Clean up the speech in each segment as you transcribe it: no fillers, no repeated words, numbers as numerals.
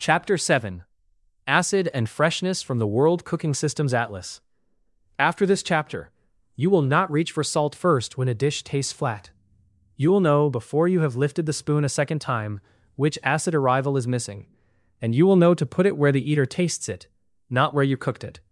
Chapter 7. Acid and Freshness from the World Cooking Systems Atlas. After this chapter, you will not reach for salt first when a dish tastes flat. You will know before you have lifted the spoon a second time which acid arrival is missing, and you will know to put it where the eater tastes it, not where you cooked it.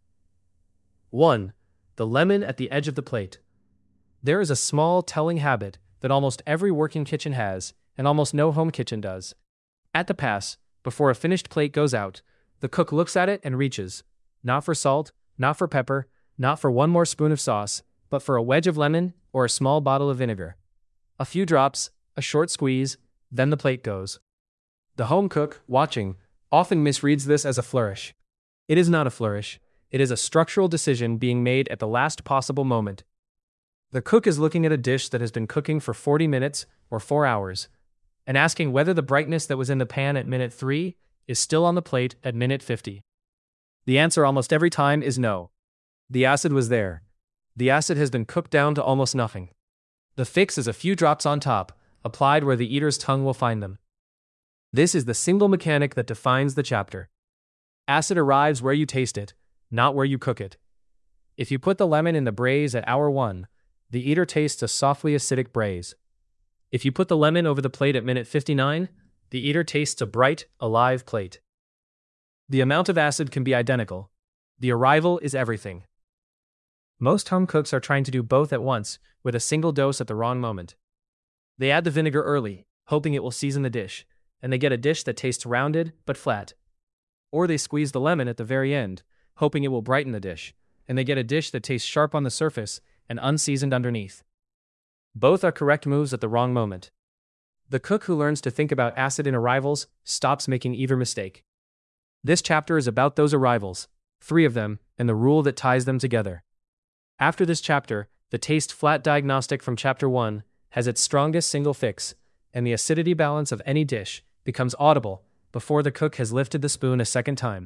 1. The lemon at the edge of the plate. There is a small telling habit that almost every working kitchen has, and almost no home kitchen does. At the pass, before a finished plate goes out, the cook looks at it and reaches, not for salt, not for pepper, not for one more spoon of sauce, but for a wedge of lemon or a small bottle of vinegar. A few drops, a short squeeze, then the plate goes. The home cook, watching, often misreads this as a flourish. It is not a flourish, it is a structural decision being made at the last possible moment. The cook is looking at a dish that has been cooking for 40 minutes or 4 hours, and asking whether the brightness that was in the pan at minute 3 is still on the plate at minute 50. The answer almost every time is no. The acid was there. The acid has been cooked down to almost nothing. The fix is a few drops on top, applied where the eater's tongue will find them. This is the single mechanic that defines the chapter. Acid arrives where you taste it, not where you cook it. If you put the lemon in the braise at hour 1, the eater tastes a softly acidic braise. If you put the lemon over the plate at minute 59, the eater tastes a bright, alive plate. The amount of acid can be identical. The arrival is everything. Most home cooks are trying to do both at once, with a single dose at the wrong moment. They add the vinegar early, hoping it will season the dish, and they get a dish that tastes rounded but flat. Or they squeeze the lemon at the very end, hoping it will brighten the dish, and they get a dish that tastes sharp on the surface and unseasoned underneath. Both are correct moves at the wrong moment. The cook who learns to think about acid in arrivals stops making either mistake. This chapter is about those arrivals, 3 of them, and the rule that ties them together. After this chapter, the taste flat diagnostic from chapter 1 has its strongest single fix, and the acidity balance of any dish becomes audible before the cook has lifted the spoon a second time.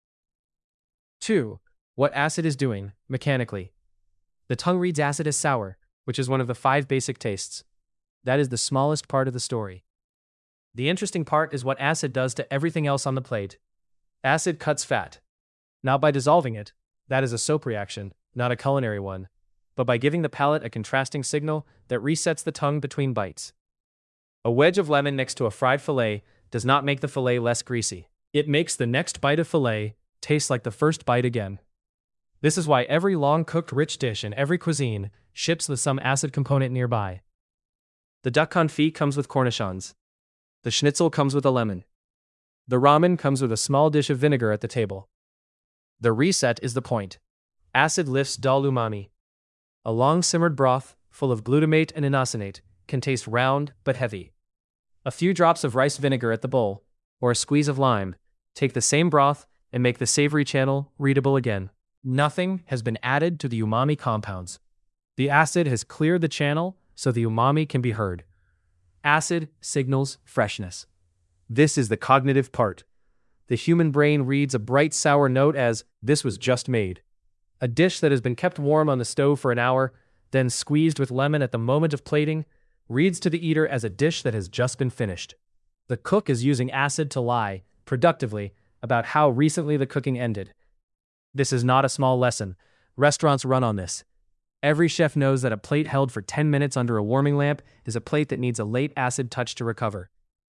2. What acid is doing, mechanically. The tongue reads acid as sour, which is one of the 5 basic tastes. That is the smallest part of the story. The interesting part is what acid does to everything else on the plate. Acid cuts fat. Not by dissolving it, that is a soap reaction, not a culinary one, but by giving the palate a contrasting signal that resets the tongue between bites. A wedge of lemon next to a fried fillet does not make the fillet less greasy. It makes the next bite of fillet taste like the first bite again. This is why every long-cooked rich dish in every cuisine ships with some acid component nearby. The duck confit comes with cornichons. The schnitzel comes with a lemon. The ramen comes with a small dish of vinegar at the table. The reset is the point. Acid lifts dull umami. A long-simmered broth, full of glutamate and inosinate, can taste round but heavy. A few drops of rice vinegar at the bowl, or a squeeze of lime, take the same broth and make the savory channel readable again. Nothing has been added to the umami compounds. The acid has cleared the channel so the umami can be heard. Acid signals freshness. This is the cognitive part. The human brain reads a bright sour note as, "This was just made." A dish that has been kept warm on the stove for an hour, then squeezed with lemon at the moment of plating, reads to the eater as a dish that has just been finished. The cook is using acid to lie, productively, about how recently the cooking ended. This is not a small lesson. Restaurants run on this. Every chef knows that a plate held for 10 minutes under a warming lamp is a plate that needs a late acid touch to recover.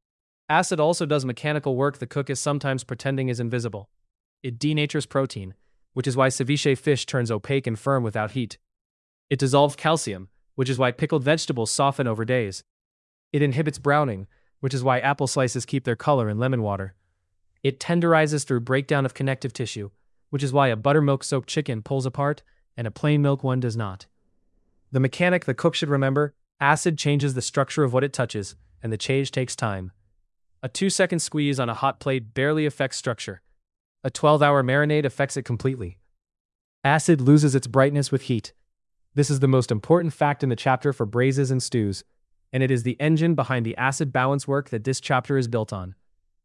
Acid also does mechanical work the cook is sometimes pretending is invisible. It denatures protein, which is why ceviche fish turns opaque and firm without heat. It dissolves calcium, which is why pickled vegetables soften over days. It inhibits browning, which is why apple slices keep their color in lemon water. It tenderizes through breakdown of connective tissue, which is why a buttermilk-soaked chicken pulls apart and a plain milk one does not. The mechanic the cook should remember: acid changes the structure of what it touches, and the change takes time. A 2-second squeeze on a hot plate barely affects structure. A 12-hour marinade affects it completely. Acid loses its brightness with heat. This is the most important fact in the chapter for braises and stews, and it is the engine behind the acid balance work that this chapter is built on.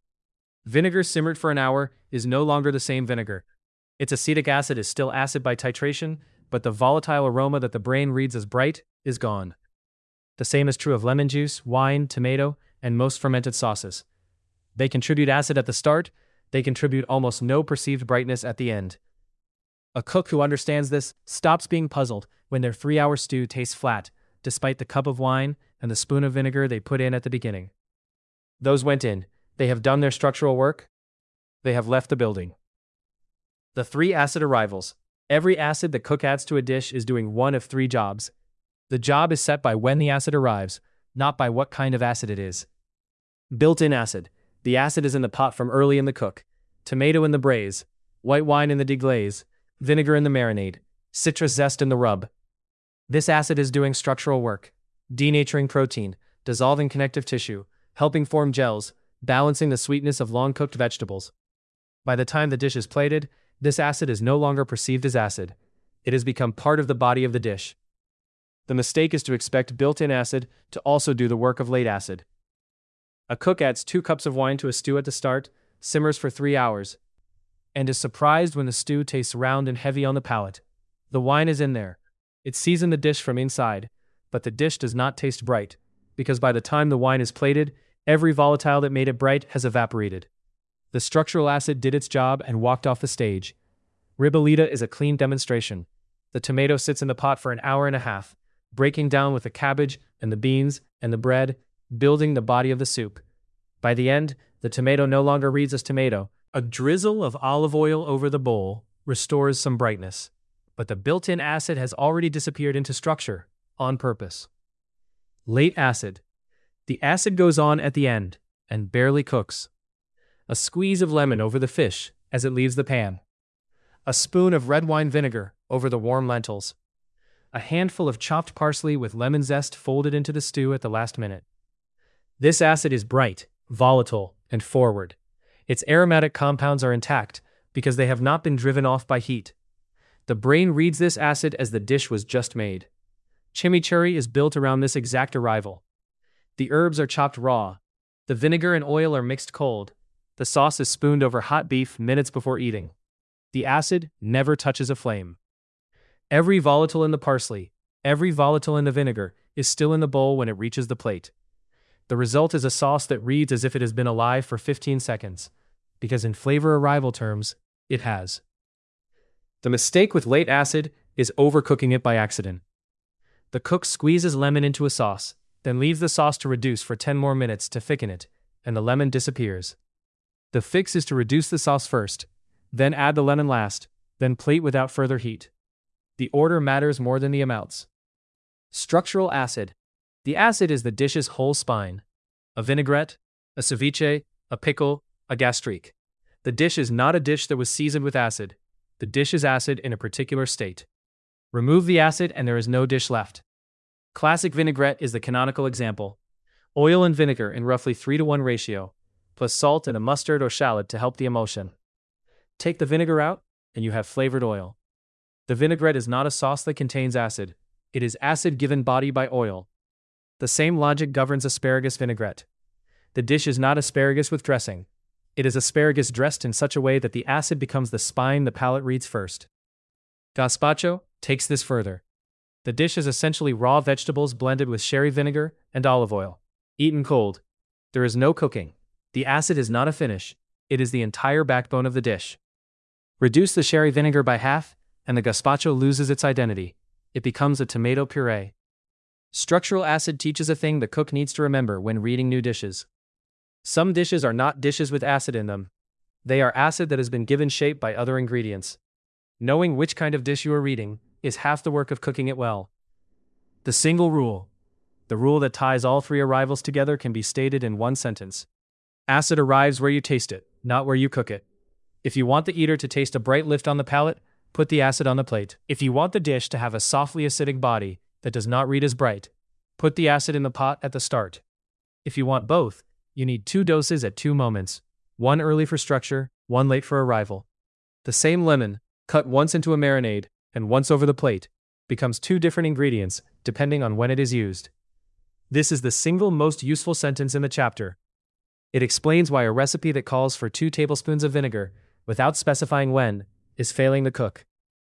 Vinegar simmered for an hour is no longer the same vinegar. Its acetic acid is still acid by titration, but the volatile aroma that the brain reads as bright is gone. The same is true of lemon juice, wine, tomato, and most fermented sauces. They contribute acid at the start, They contribute almost no perceived brightness at the end. A cook who understands this stops being puzzled when their 3-hour stew tastes flat, despite the cup of wine and the spoon of vinegar they put in at the beginning. Those went in. They have done their structural work. They have left the building. The 3 acid arrivals. Every acid the cook adds to a dish is doing one of 3 jobs. The job is set by when the acid arrives, not by what kind of acid it is. Built-in acid. The acid is in the pot from early in the cook. Tomato in the braise, white wine in the deglaze, vinegar in the marinade, citrus zest in the rub. This acid is doing structural work, denaturing protein, dissolving connective tissue, helping form gels, balancing the sweetness of long-cooked vegetables. By the time the dish is plated, this acid is no longer perceived as acid. It has become part of the body of the dish. The mistake is to expect built-in acid to also do the work of late acid. A cook adds 2 cups of wine to a stew at the start, simmers for 3 hours, and is surprised when the stew tastes round and heavy on the palate. The wine is in there. It seasoned the dish from inside, but the dish does not taste bright, because by the time the wine is plated, every volatile that made it bright has evaporated. The structural acid did its job and walked off the stage. Ribollita is a clean demonstration. The tomato sits in the pot for an hour and a half, breaking down with the cabbage and the beans and the bread, building the body of the soup. By the end, the tomato no longer reads as tomato. A drizzle of olive oil over the bowl restores some brightness, but the built-in acid has already disappeared into structure, on purpose. Late acid. The acid goes on at the end, and barely cooks. A squeeze of lemon over the fish as it leaves the pan. A spoon of red wine vinegar over the warm lentils. A handful of chopped parsley with lemon zest folded into the stew at the last minute. This acid is bright, volatile, and forward. Its aromatic compounds are intact because they have not been driven off by heat. The brain reads this acid as the dish was just made. Chimichurri is built around this exact arrival. The herbs are chopped raw. The vinegar and oil are mixed cold. The sauce is spooned over hot beef minutes before eating. The acid never touches a flame. Every volatile in the parsley, every volatile in the vinegar, is still in the bowl when it reaches the plate. The result is a sauce that reads as if it has been alive for 15 seconds, because in flavor arrival terms, it has. The mistake with late acid is overcooking it by accident. The cook squeezes lemon into a sauce, then leaves the sauce to reduce for 10 more minutes to thicken it, and the lemon disappears. The fix is to reduce the sauce first, then add the lemon last, then plate without further heat. The order matters more than the amounts. Structural acid. The acid is the dish's whole spine. A vinaigrette, a ceviche, a pickle, a gastrique. The dish is not a dish that was seasoned with acid. The dish is acid in a particular state. Remove the acid and there is no dish left. Classic vinaigrette is the canonical example. Oil and vinegar in roughly 3-to-1 ratio, plus salt and a mustard or shallot to help the emulsion. Take the vinegar out, and you have flavored oil. The vinaigrette is not a sauce that contains acid. It is acid given body by oil. The same logic governs asparagus vinaigrette. The dish is not asparagus with dressing. It is asparagus dressed in such a way that the acid becomes the spine the palate reads first. Gazpacho takes this further. The dish is essentially raw vegetables blended with sherry vinegar and olive oil, eaten cold. There is no cooking. The acid is not a finish. It is the entire backbone of the dish. Reduce the sherry vinegar by half, and the gazpacho loses its identity. It becomes a tomato puree. Structural acid teaches a thing the cook needs to remember when reading new dishes. Some dishes are not dishes with acid in them. They are acid that has been given shape by other ingredients. Knowing which kind of dish you are reading is half the work of cooking it well. The single rule. The rule that ties all 3 arrivals together can be stated in one sentence. Acid arrives where you taste it, not where you cook it. If you want the eater to taste a bright lift on the palate, put the acid on the plate. If you want the dish to have a softly acidic body that does not read as bright, put the acid in the pot at the start. If you want both, you need 2 doses at 2 moments, one early for structure, one late for arrival. The same lemon, cut once into a marinade and once over the plate, becomes 2 different ingredients depending on when it is used. This is the single most useful sentence in the chapter. It explains why a recipe that calls for 2 tablespoons of vinegar, without specifying when, is failing the cook.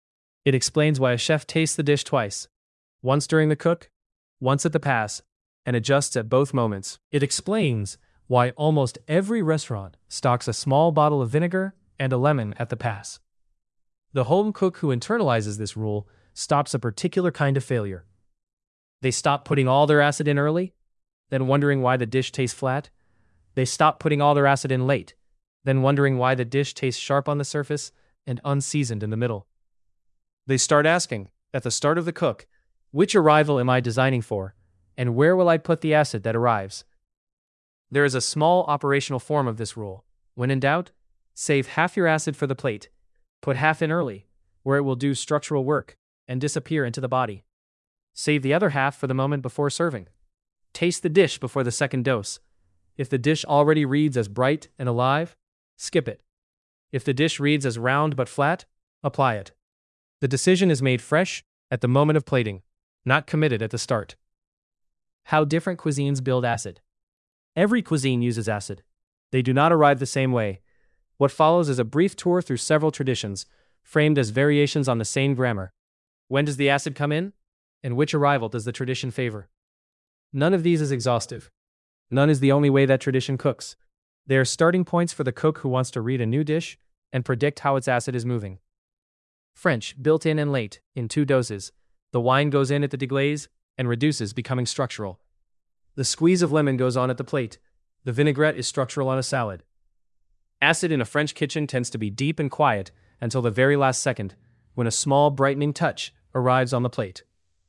It explains why a chef tastes the dish twice, once during the cook, once at the pass, and adjusts at both moments. It explains why almost every restaurant stocks a small bottle of vinegar and a lemon at the pass. The home cook who internalizes this rule stops a particular kind of failure. They stop putting all their acid in early, then wondering why the dish tastes flat. They stop putting all their acid in late, then wondering why the dish tastes sharp on the surface and unseasoned in the middle. They start asking, at the start of the cook, which arrival am I designing for, and where will I put the acid that arrives? There is a small operational form of this rule. When in doubt, save half your acid for the plate, put half in early, where it will do structural work, and disappear into the body. Save the other half for the moment before serving. Taste the dish before the second dose. If the dish already reads as bright and alive, skip it. If the dish reads as round but flat, apply it. The decision is made fresh at the moment of plating, not committed at the start. How different cuisines build acid. Every cuisine uses acid. They do not arrive the same way. What follows is a brief tour through several traditions, framed as variations on the same grammar. When does the acid come in? And which arrival does the tradition favor? None of these is exhaustive. None is the only way that tradition cooks. They are starting points for the cook who wants to read a new dish and predict how its acid is moving. French, built in and late, in 2 doses. The wine goes in at the deglaze and reduces, becoming structural. The squeeze of lemon goes on at the plate. The vinaigrette is structural on a salad. Acid in a French kitchen tends to be deep and quiet until the very last second, when a small brightening touch arrives on the plate.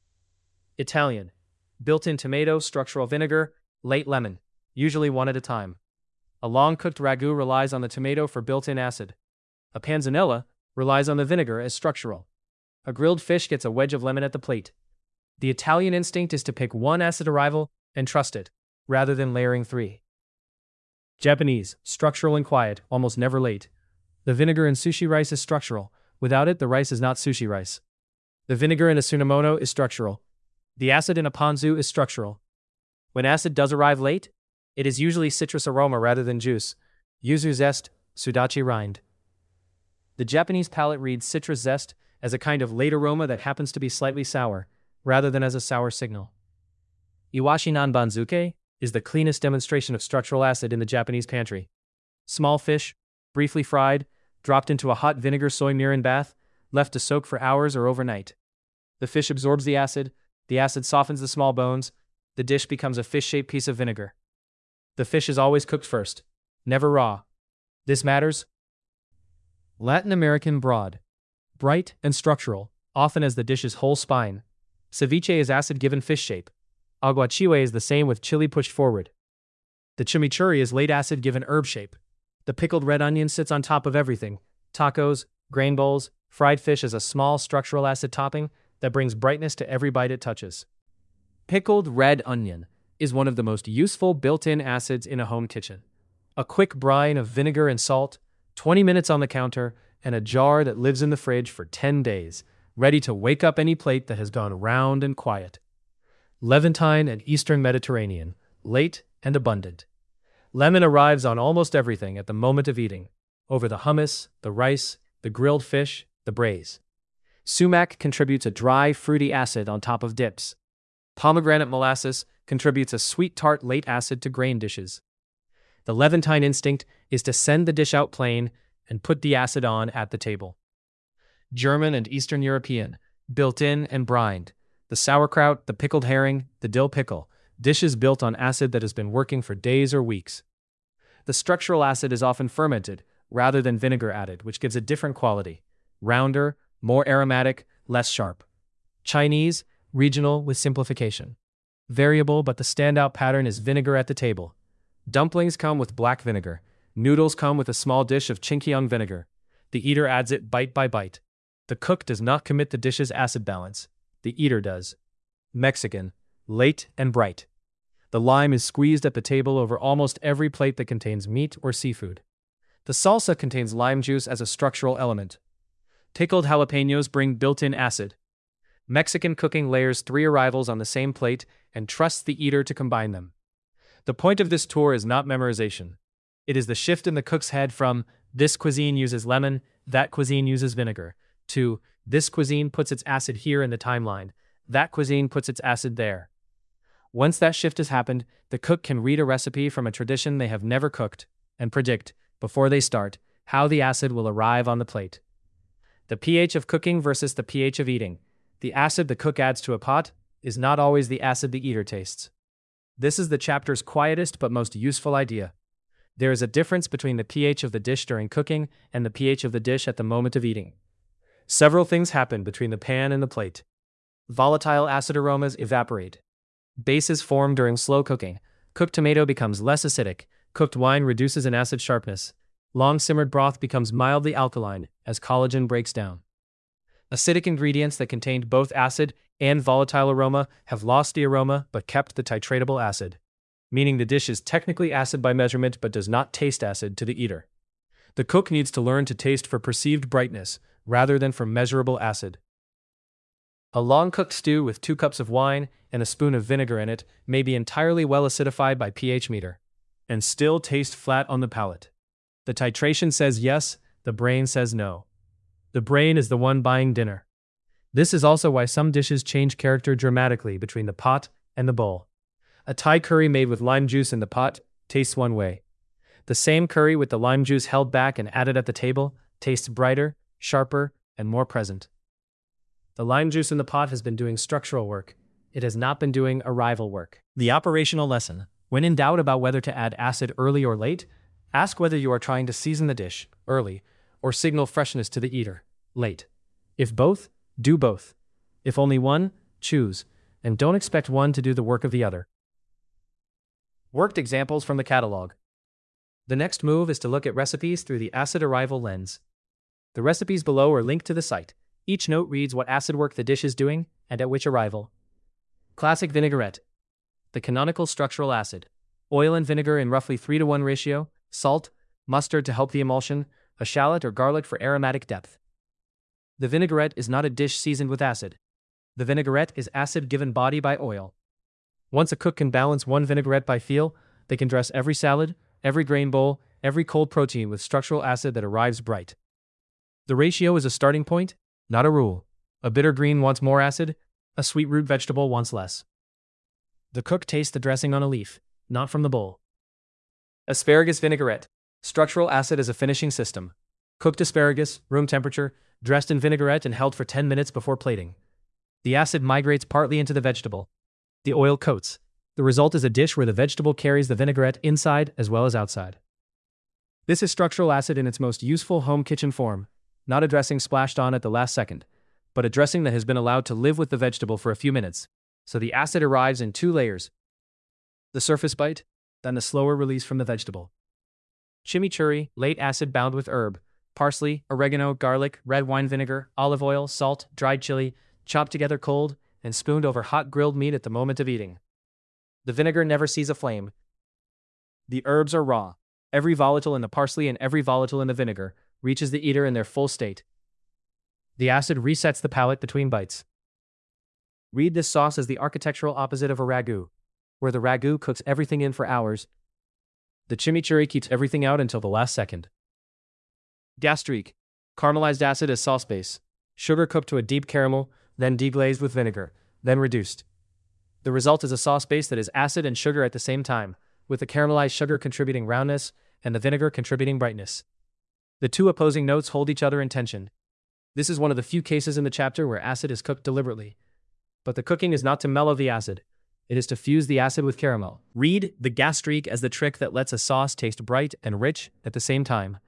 Italian, built-in tomato, structural vinegar, late lemon, usually 1 at a time. A long-cooked ragu relies on the tomato for built-in acid. A panzanella relies on the vinegar as structural. A grilled fish gets a wedge of lemon at the plate. The Italian instinct is to pick 1 acid arrival and trust it, rather than layering 3. Japanese, structural and quiet, almost never late. The vinegar in sushi rice is structural. Without it, the rice is not sushi rice. The vinegar in a tsunamono is structural. The acid in a ponzu is structural. When acid does arrive late, it is usually citrus aroma rather than juice, yuzu zest, sudachi rind. The Japanese palate reads citrus zest as a kind of late aroma that happens to be slightly sour, rather than as a sour signal. Iwashi nanbanzuke is the cleanest demonstration of structural acid in the Japanese pantry. Small fish, briefly fried, dropped into a hot vinegar soy mirin bath, left to soak for hours or overnight. The fish absorbs the acid softens the small bones, the dish becomes a fish-shaped piece of vinegar. The fish is always cooked first, never raw. This matters. Latin American broad, bright and structural, often as the dish's whole spine. Ceviche is acid given fish shape. Aguachile is the same with chili pushed forward. The chimichurri is late acid given herb shape. The pickled red onion sits on top of everything. Tacos, grain bowls, fried fish as a small structural acid topping that brings brightness to every bite it touches. Pickled red onion is one of the most useful built-in acids in a home kitchen. A quick brine of vinegar and salt, 20 minutes on the counter, and a jar that lives in the fridge for 10 days, ready to wake up any plate that has gone round and quiet. Levantine and Eastern Mediterranean, late and abundant. Lemon arrives on almost everything at the moment of eating, over the hummus, the rice, the grilled fish, the braise. Sumac contributes a dry, fruity acid on top of dips. Pomegranate molasses contributes a sweet tart late acid to grain dishes. The Levantine instinct is to send the dish out plain and put the acid on at the table. German and Eastern European, built-in and brined. The sauerkraut, the pickled herring, the dill pickle, dishes built on acid that has been working for days or weeks. The structural acid is often fermented, rather than vinegar added, which gives a different quality. Rounder, more aromatic, less sharp. Chinese, regional with simplification. Variable, but the standout pattern is vinegar at the table. Dumplings come with black vinegar. Noodles come with a small dish of Chinkiang vinegar. The eater adds it bite by bite. The cook does not commit the dish's acid balance. The eater does. Mexican, late and bright. The lime is squeezed at the table over almost every plate that contains meat or seafood. The salsa contains lime juice as a structural element. Pickled jalapenos bring built-in acid. Mexican cooking layers 3 arrivals on the same plate and trusts the eater to combine them. The point of this tour is not memorization. It is the shift in the cook's head from, this cuisine uses lemon, that cuisine uses vinegar, to, this cuisine puts its acid here in the timeline, that cuisine puts its acid there. Once that shift has happened, the cook can read a recipe from a tradition they have never cooked and predict, before they start, how the acid will arrive on the plate. The pH of cooking versus the pH of eating. The acid the cook adds to a pot is not always the acid the eater tastes. This is the chapter's quietest but most useful idea. There is a difference between the pH of the dish during cooking and the pH of the dish at the moment of eating. Several things happen between the pan and the plate. Volatile acid aromas evaporate. Bases form during slow cooking. Cooked tomato becomes less acidic. Cooked wine reduces in acid sharpness. Long-simmered broth becomes mildly alkaline as collagen breaks down. Acidic ingredients that contained both acid and volatile aroma have lost the aroma but kept the titratable acid, meaning the dish is technically acid by measurement but does not taste acid to the eater. The cook needs to learn to taste for perceived brightness rather than for measurable acid. A long-cooked stew with 2 cups of wine and a spoon of vinegar in it may be entirely well acidified by pH meter and still taste flat on the palate. The titration says yes, the brain says no. The brain is the one buying dinner. This is also why some dishes change character dramatically between the pot and the bowl. A Thai curry made with lime juice in the pot tastes one way. The same curry with the lime juice held back and added at the table tastes brighter, sharper, and more present. The lime juice in the pot has been doing structural work. It has not been doing arrival work. The operational lesson. When in doubt about whether to add acid early or late, ask whether you are trying to season the dish early or signal freshness to the eater late. If both, do both. If only one, choose, and don't expect one to do the work of the other. Worked examples from the catalog. The next move is to look at recipes through the acid arrival lens. The recipes below are linked to the site. Each note reads what acid work the dish is doing and at which arrival. Classic vinaigrette. The canonical structural acid. Oil and vinegar in roughly 3:1 ratio, salt, mustard to help the emulsion, a shallot or garlic for aromatic depth. The vinaigrette is not a dish seasoned with acid. The vinaigrette is acid given body by oil. Once a cook can balance one vinaigrette by feel, they can dress every salad, every grain bowl, every cold protein with structural acid that arrives bright. The ratio is a starting point, not a rule. A bitter green wants more acid, a sweet root vegetable wants less. The cook tastes the dressing on a leaf, not from the bowl. Asparagus vinaigrette. Structural acid is a finishing system. Cooked asparagus, room temperature, dressed in vinaigrette and held for 10 minutes before plating. The acid migrates partly into the vegetable. The oil coats. The result is a dish where the vegetable carries the vinaigrette inside as well as outside. This is structural acid in its most useful home kitchen form, not a dressing splashed on at the last second, but a dressing that has been allowed to live with the vegetable for a few minutes, so the acid arrives in 2 layers. The surface bite, then the slower release from the vegetable. Chimichurri, late acid bound with herb, parsley, oregano, garlic, red wine vinegar, olive oil, salt, dried chili, chopped together cold, and spooned over hot grilled meat at the moment of eating. The vinegar never sees a flame. The herbs are raw. Every volatile in the parsley and every volatile in the vinegar reaches the eater in their full state. The acid resets the palate between bites. Read this sauce as the architectural opposite of a ragu, where the ragu cooks everything in for hours. The chimichurri keeps everything out until the last second. Gastrique. Caramelized acid as sauce base. Sugar cooked to a deep caramel, then deglazed with vinegar, then reduced. The result is a sauce base that is acid and sugar at the same time, with the caramelized sugar contributing roundness and the vinegar contributing brightness. The two opposing notes hold each other in tension. This is one of the few cases in the chapter where acid is cooked deliberately. But the cooking is not to mellow the acid. It is to fuse the acid with caramel. Read the gastrique as the trick that lets a sauce taste bright and rich at the same time.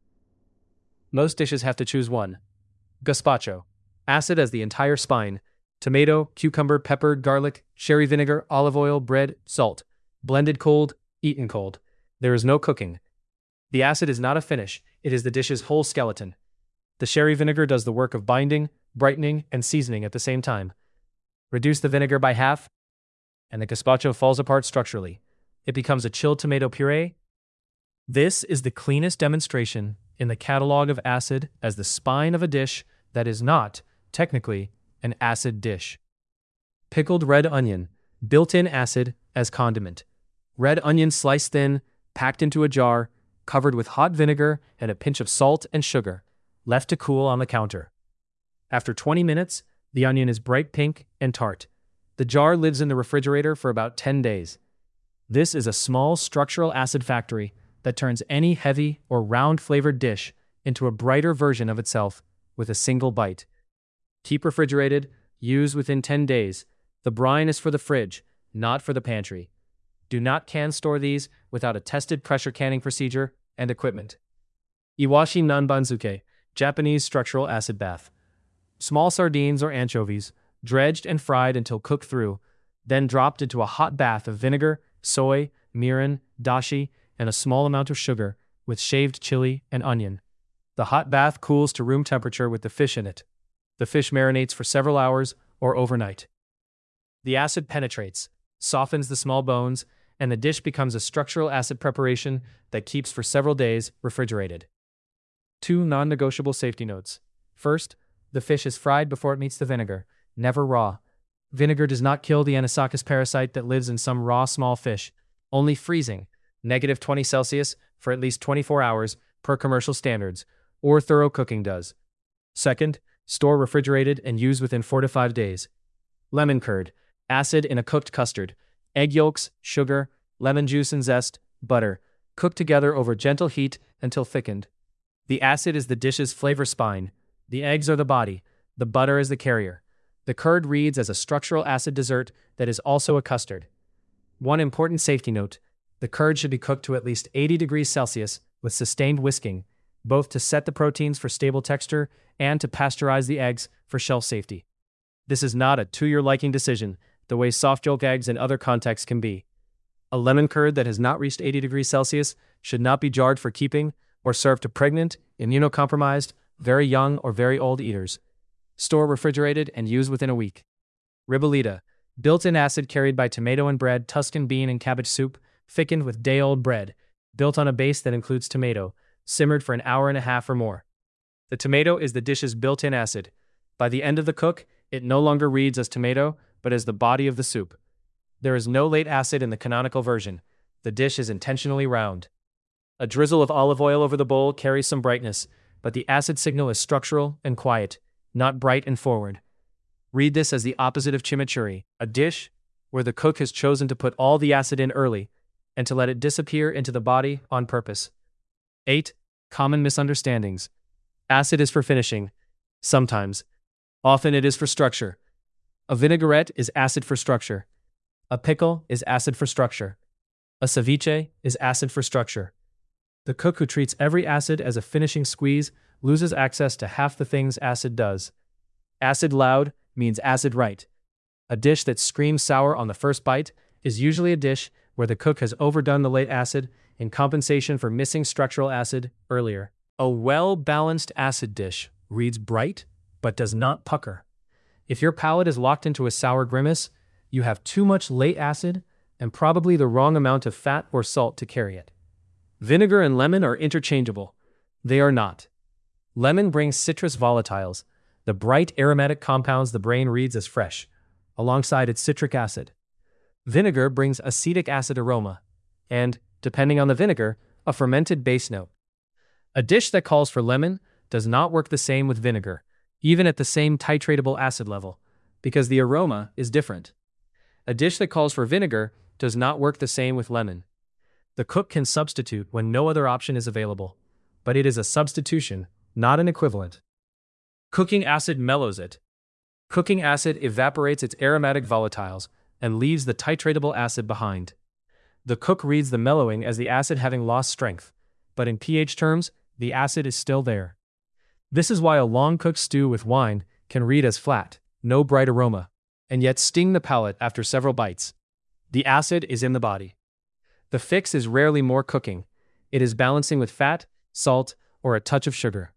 Most dishes have to choose one. Gazpacho. Acid as the entire spine. Tomato, cucumber, pepper, garlic, sherry vinegar, olive oil, bread, salt. Blended cold, eaten cold. There is no cooking. The acid is not a finish, it is the dish's whole skeleton. The sherry vinegar does the work of binding, brightening, and seasoning at the same time. Reduce the vinegar by half, and the gazpacho falls apart structurally. It becomes a chilled tomato puree. This is the cleanest demonstration in the catalog of acid as the spine of a dish that is not, technically, an acid dish. Pickled red onion, built-in acid as condiment. Red onion sliced thin, packed into a jar, covered with hot vinegar and a pinch of salt and sugar, left to cool on the counter. After 20 minutes, the onion is bright pink and tart. The jar lives in the refrigerator for about 10 days. This is a small structural acid factory that turns any heavy or round-flavored dish into a brighter version of itself with a single bite. Keep refrigerated, use within 10 days. The brine is for the fridge, not for the pantry. Do not can store these without a tested pressure canning procedure and equipment. Iwashi Nanbanzuke, Japanese structural acid bath. Small sardines or anchovies, dredged and fried until cooked through, then dropped into a hot bath of vinegar, soy, mirin, dashi, and a small amount of sugar, with shaved chili and onion. The hot bath cools to room temperature with the fish in it. The fish marinates for several hours or overnight. The acid penetrates, softens the small bones, and the dish becomes a structural acid preparation that keeps for several days refrigerated. 2 non-negotiable safety notes. First, the fish is fried before it meets the vinegar, never raw. Vinegar does not kill the Anisakis parasite that lives in some raw small fish, only freezing, -20 Celsius, for at least 24 hours per commercial standards, or thorough cooking does. Second, store refrigerated and use within 4 to 5 days. Lemon curd, acid in a cooked custard, egg yolks, sugar, lemon juice and zest, butter, cooked together over gentle heat until thickened. The acid is the dish's flavor spine, the eggs are the body, the butter is the carrier. The curd reads as a structural acid dessert that is also a custard. One important safety note, the curd should be cooked to at least 80 degrees Celsius with sustained whisking, both to set the proteins for stable texture and to pasteurize the eggs for shelf safety. This is not a to-your-liking decision, the way soft yolk eggs in other contexts can be. A lemon curd that has not reached 80 degrees Celsius should not be jarred for keeping or served to pregnant, immunocompromised, very young or very old eaters. Store refrigerated and use within a week. Ribollita, built-in acid carried by tomato and bread, Tuscan bean and cabbage soup, thickened with day-old bread, built on a base that includes tomato, simmered for an hour and a half or more. The tomato is the dish's built-in acid. By the end of the cook, it no longer reads as tomato, but as the body of the soup. There is no late acid in the canonical version. The dish is intentionally round. A drizzle of olive oil over the bowl carries some brightness, but the acid signal is structural and quiet, not bright and forward. Read this as the opposite of chimichurri, a dish where the cook has chosen to put all the acid in early and to let it disappear into the body on purpose. 8. Common misunderstandings. Acid is for finishing. Sometimes. Often it is for structure. A vinaigrette is acid for structure. A pickle is acid for structure. A ceviche is acid for structure. The cook who treats every acid as a finishing squeeze loses access to half the things acid does. Acid loud means acid right. A dish that screams sour on the first bite is usually a dish where the cook has overdone the late acid in compensation for missing structural acid earlier. A well-balanced acid dish reads bright, but does not pucker. If your palate is locked into a sour grimace, you have too much late acid and probably the wrong amount of fat or salt to carry it. Vinegar and lemon are interchangeable. They are not. Lemon brings citrus volatiles, the bright aromatic compounds the brain reads as fresh, alongside its citric acid. Vinegar brings acetic acid aroma, and, depending on the vinegar, a fermented base note. A dish that calls for lemon does not work the same with vinegar, even at the same titratable acid level, because the aroma is different. A dish that calls for vinegar does not work the same with lemon. The cook can substitute when no other option is available, but it is a substitution, not an equivalent. Cooking acid mellows it. Cooking acid evaporates its aromatic volatiles and leaves the titratable acid behind. The cook reads the mellowing as the acid having lost strength, but in pH terms, the acid is still there. This is why a long-cooked stew with wine can read as flat, no bright aroma, and yet sting the palate after several bites. The acid is in the body. The fix is rarely more cooking. It is balancing with fat, salt, or a touch of sugar.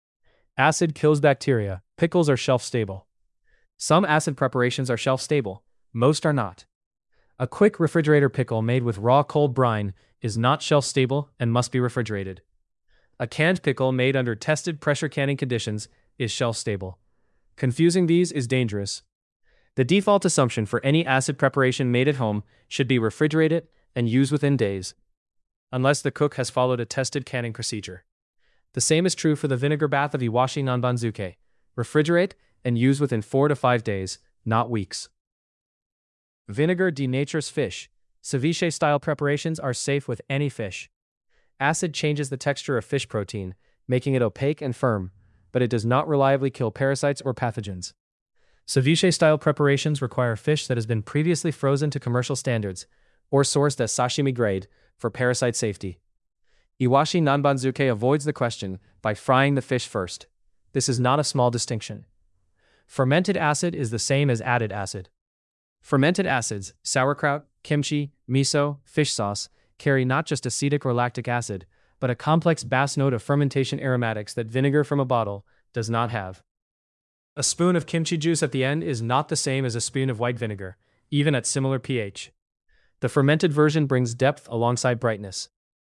Acid kills bacteria. Pickles are shelf-stable. Some acid preparations are shelf-stable. Most are not. A quick refrigerator pickle made with raw cold brine is not shelf-stable and must be refrigerated. A canned pickle made under tested pressure canning conditions is shelf-stable. Confusing these is dangerous. The default assumption for any acid preparation made at home should be refrigerated and used within days, unless the cook has followed a tested canning procedure. The same is true for the vinegar bath of Iwashi Nanbanzuke. Refrigerate and use within 4 to 5 days, not weeks. Vinegar denatures fish. Ceviche-style preparations are safe with any fish. Acid changes the texture of fish protein, making it opaque and firm, but it does not reliably kill parasites or pathogens. Ceviche-style preparations require fish that has been previously frozen to commercial standards, or sourced as sashimi grade, for parasite safety. Iwashi Nanbanzuke avoids the question by frying the fish first. This is not a small distinction. Fermented acid is the same as added acid. Fermented acids, sauerkraut, kimchi, miso, fish sauce, carry not just acetic or lactic acid, but a complex bass note of fermentation aromatics that vinegar from a bottle does not have. A spoon of kimchi juice at the end is not the same as a spoon of white vinegar, even at similar pH. The fermented version brings depth alongside brightness.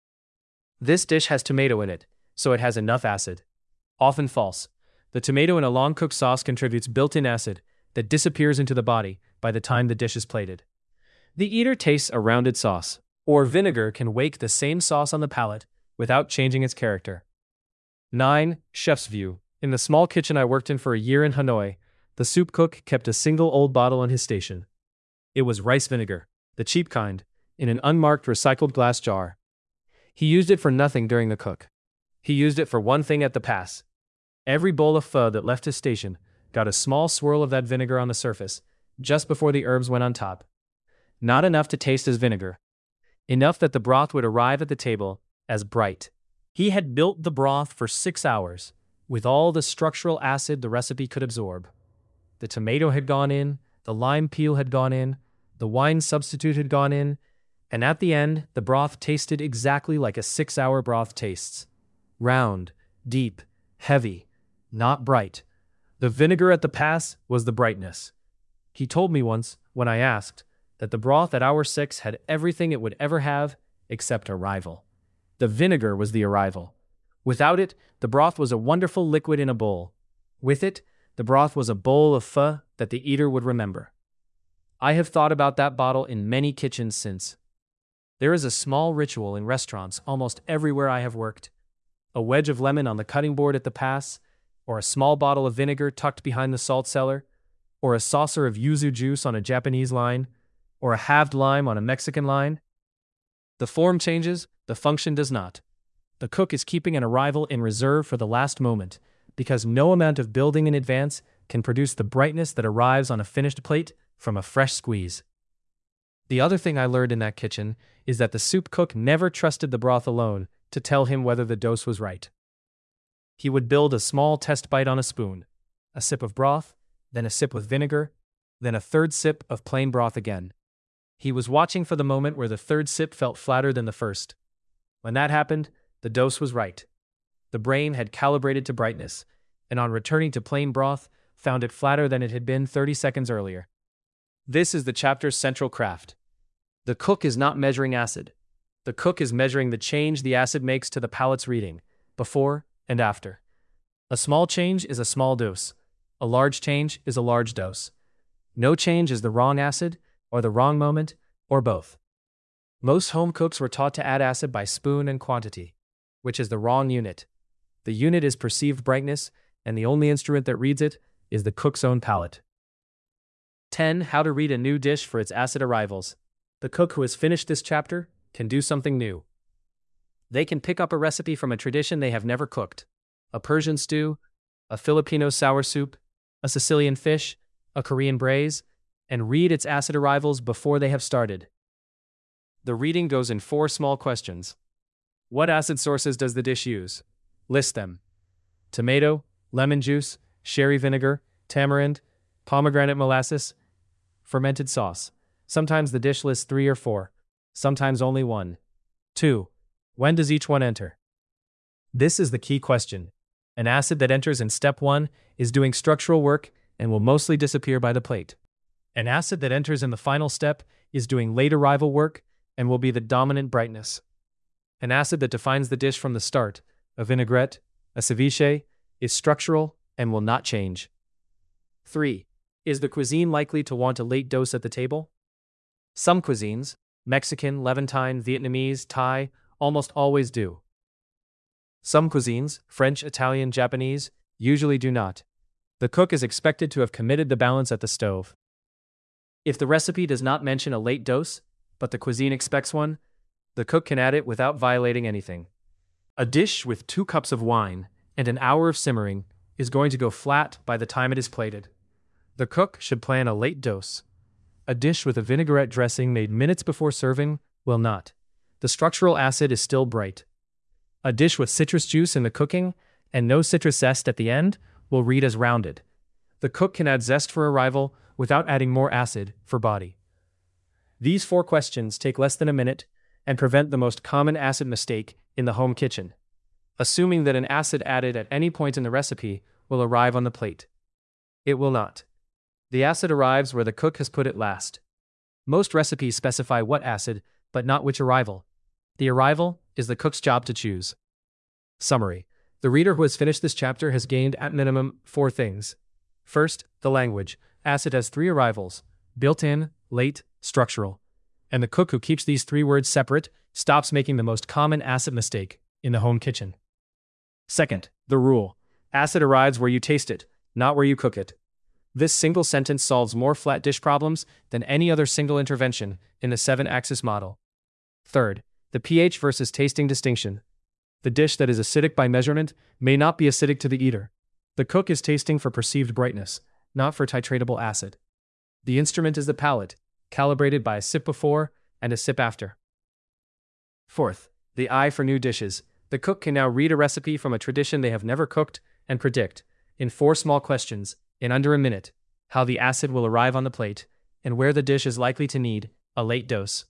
This dish has tomato in it, so it has enough acid. Often false. The tomato in a long-cooked sauce contributes built-in acid that disappears into the body by the time the dish is plated. The eater tastes a rounded sauce, or vinegar can wake the same sauce on the palate without changing its character. 9. Chef's view. In the small kitchen I worked in for a year in Hanoi, the soup cook kept a single old bottle on his station. It was rice vinegar, the cheap kind, in an unmarked recycled glass jar. He used it for nothing during the cook. He used it for one thing at the pass. Every bowl of pho that left his station got a small swirl of that vinegar on the surface, just before the herbs went on top. Not enough to taste as vinegar. Enough that the broth would arrive at the table as bright. He had built the broth for 6 hours, with all the structural acid the recipe could absorb. The tomato had gone in, the lime peel had gone in, the wine substitute had gone in, and at the end, the broth tasted exactly like a 6-hour broth tastes. Round, deep, heavy, not bright. The vinegar at the pass was the brightness. He told me once, when I asked, that the broth at hour 6 had everything it would ever have except arrival. The vinegar was the arrival. Without it, the broth was a wonderful liquid in a bowl. With it, the broth was a bowl of pho that the eater would remember. I have thought about that bottle in many kitchens since. There is a small ritual in restaurants almost everywhere I have worked. A wedge of lemon on the cutting board at the pass, or a small bottle of vinegar tucked behind the salt cellar, or a saucer of yuzu juice on a Japanese line, or a halved lime on a Mexican line. The form changes, the function does not. The cook is keeping an arrival in reserve for the last moment, because no amount of building in advance can produce the brightness that arrives on a finished plate from a fresh squeeze. The other thing I learned in that kitchen is that the soup cook never trusted the broth alone to tell him whether the dose was right. He would build a small test bite on a spoon, a sip of broth, then a sip with vinegar, then a third sip of plain broth again. He was watching for the moment where the third sip felt flatter than the first. When that happened, the dose was right. The brain had calibrated to brightness, and on returning to plain broth, found it flatter than it had been 30 seconds earlier. This is the chapter's central craft. The cook is not measuring acid. The cook is measuring the change the acid makes to the palate's reading, before and after. A small change is a small dose. A large change is a large dose. No change is the wrong acid, or the wrong moment, or both. Most home cooks were taught to add acid by spoon and quantity, which is the wrong unit. The unit is perceived brightness, and the only instrument that reads it is the cook's own palate. 10. How to read a new dish for its acid arrivals. The cook who has finished this chapter can do something new. They can pick up a recipe from a tradition they have never cooked. A Persian stew, a Filipino sour soup, a Sicilian fish, a Korean braise, and read its acid arrivals before they have started. The reading goes in 4 small questions. What acid sources does the dish use? List them. Tomato, lemon juice, sherry vinegar, tamarind, pomegranate molasses, fermented sauce. Sometimes the dish lists 3 or 4, sometimes only 1. 2. When does each one enter? This is the key question. An acid that enters in step 1 is doing structural work and will mostly disappear by the plate. An acid that enters in the final step is doing late arrival work and will be the dominant brightness. An acid that defines the dish from the start, a vinaigrette, a ceviche, is structural and will not change. 3. Is the cuisine likely to want a late dose at the table? Some cuisines, Mexican, Levantine, Vietnamese, Thai, almost always do. Some cuisines, French, Italian, Japanese, usually do not. The cook is expected to have committed the balance at the stove. If the recipe does not mention a late dose, but the cuisine expects one, the cook can add it without violating anything. A dish with 2 cups of wine and an hour of simmering is going to go flat by the time it is plated. The cook should plan a late dose. A dish with a vinaigrette dressing made minutes before serving will not. The structural acid is still bright. A dish with citrus juice in the cooking and no citrus zest at the end will read as rounded. The cook can add zest for arrival without adding more acid for body. These 4 questions take less than a minute and prevent the most common acid mistake in the home kitchen, assuming that an acid added at any point in the recipe will arrive on the plate. It will not. The acid arrives where the cook has put it last. Most recipes specify what acid, but not which arrival. The arrival is the cook's job to choose. Summary. The reader who has finished this chapter has gained at minimum 4 things. First, the language. Acid has 3 arrivals: built-in, late, structural. And the cook who keeps these 3 words separate stops making the most common acid mistake in the home kitchen. Second, the rule. Acid arrives where you taste it, not where you cook it. This single sentence solves more flat dish problems than any other single intervention in the 7-axis model. Third, the pH versus tasting distinction. The dish that is acidic by measurement may not be acidic to the eater. The cook is tasting for perceived brightness, not for titratable acid. The instrument is the palate, calibrated by a sip before and a sip after. Fourth, the eye for new dishes. The cook can now read a recipe from a tradition they have never cooked and predict, in 4 small questions, in under a minute, how the acid will arrive on the plate, and where the dish is likely to need a late dose.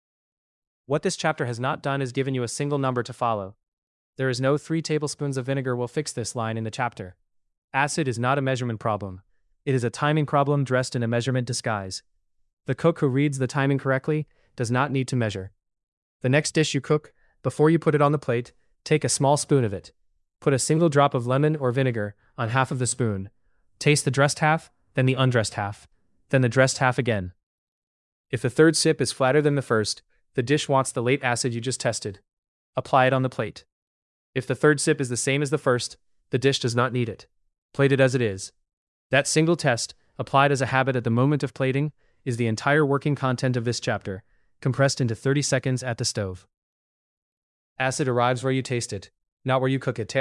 What this chapter has not done is given you a single number to follow. There is no 3 tablespoons of vinegar will fix this line in the chapter. Acid is not a measurement problem. It is a timing problem dressed in a measurement disguise. The cook who reads the timing correctly does not need to measure. The next dish you cook, before you put it on the plate, take a small spoon of it. Put a single drop of lemon or vinegar on half of the spoon. Taste the dressed half, then the undressed half, then the dressed half again. If the 3rd sip is flatter than the first, the dish wants the late acid you just tested. Apply it on the plate. If the 3rd sip is the same as the first, the dish does not need it. Plate it as it is. That single test, applied as a habit at the moment of plating, is the entire working content of this chapter, compressed into 30 seconds at the stove. Acid arrives where you taste it, not where you cook it.